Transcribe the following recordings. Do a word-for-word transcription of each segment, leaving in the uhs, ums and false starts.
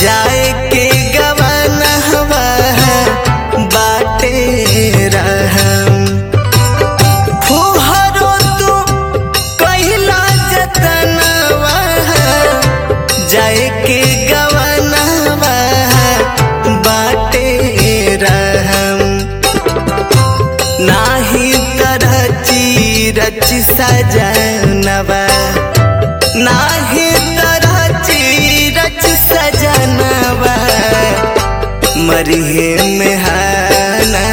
जाए के गवाना हवा बाटे रहम फुहरो तू कहिला जतनवा जाए के गवाना हवा बाटे रहम नाही तरची रच सजनवा नाही तरची रच सजनवा मरिहे में हाना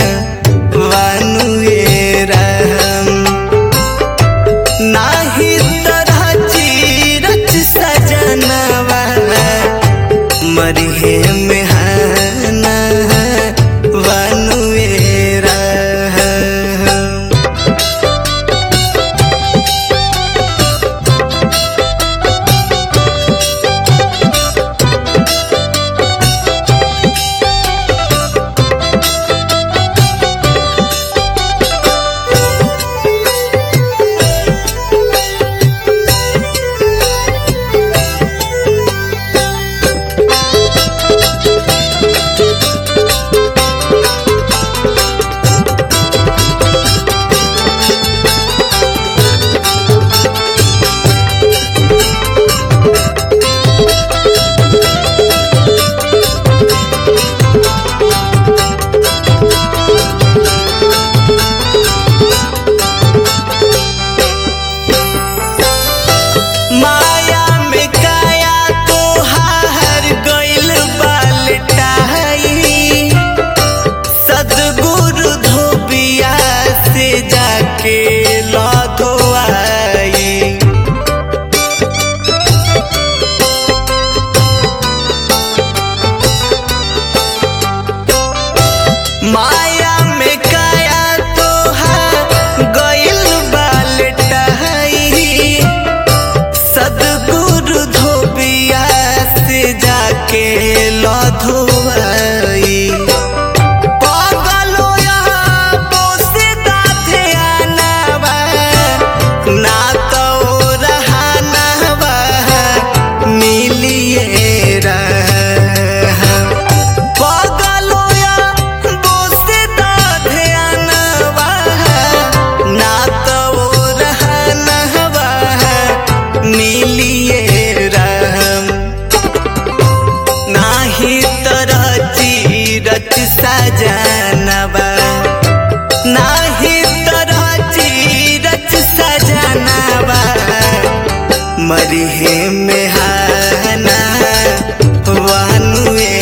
वानुए रहम नाही तरची रच सजनवा मरिहे में हाना वानुए रहम। माया में काया तो हार गइल बालटाई सदगुरु धोबिया से जाके लधोआई माया में काया तो हार गइल बालटाई सदगुरु धोबिया से जाके लधोआई पागलोया बोसे दाथे आनावा ना तो रहनावा मिलिए रहम पागलोया बोसे दाथे आनावा ना तो रहनावा मिलिए रहम नाही तरची रच सजनवा नाही तरची रच सजनवा मरिहे में हाना वानुए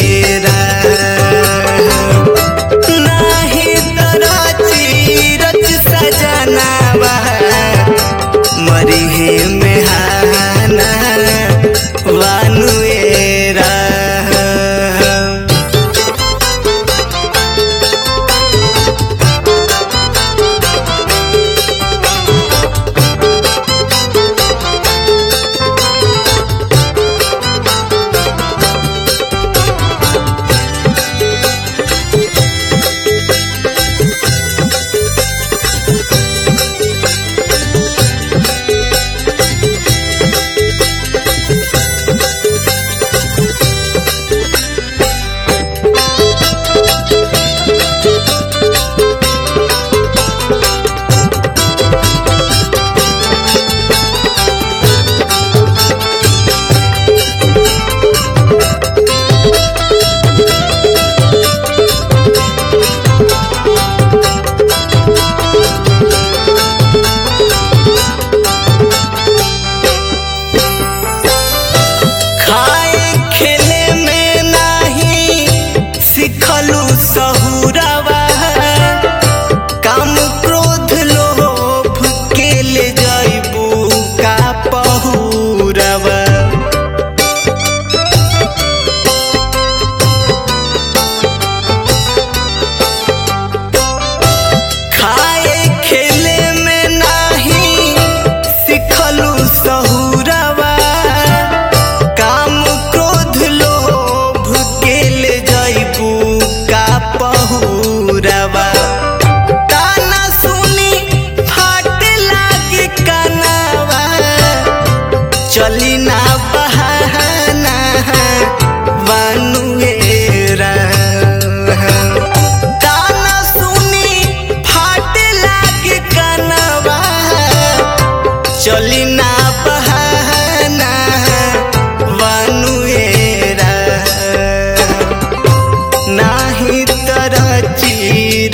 रहम नाही तरची रच सजनवा मरिहे में हाना वानुए रहम।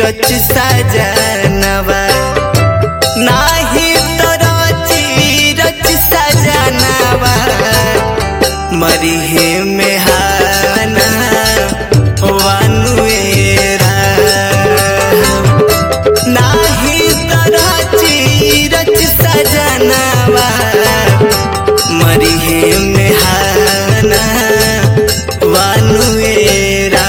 रच सजनवा नाही तो रची रच सजनवा मरिहे में हाना वानुएरा नाही तो रची रच सजनवा मरिहे में हाना वानुएरा।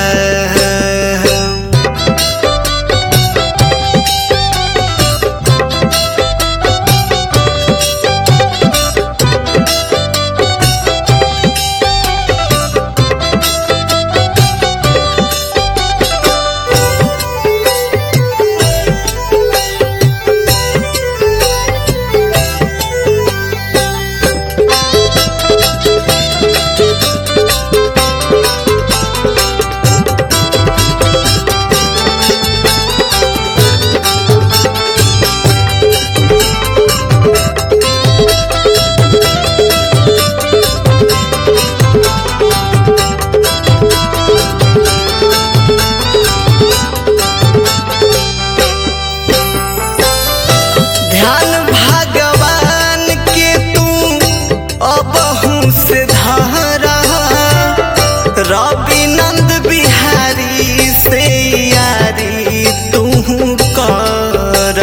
रवि नंद बिहारी से यारी तू कर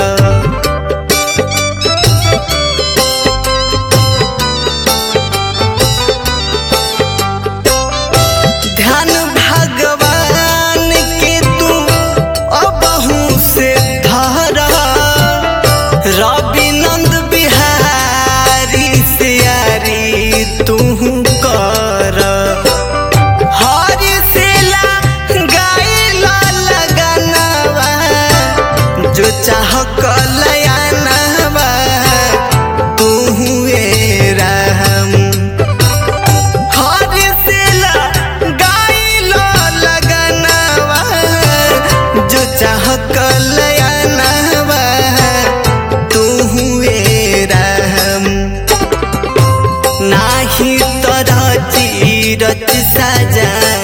ध्यान भगवान के तू अबहू से धरा रवि नंद बिहारी से यारी तू कर जो चाह कलयानवा तू राम हर सेला गाइलो लगनवा जो चाह कलयानवा तू राम नाही तो रची रच सजा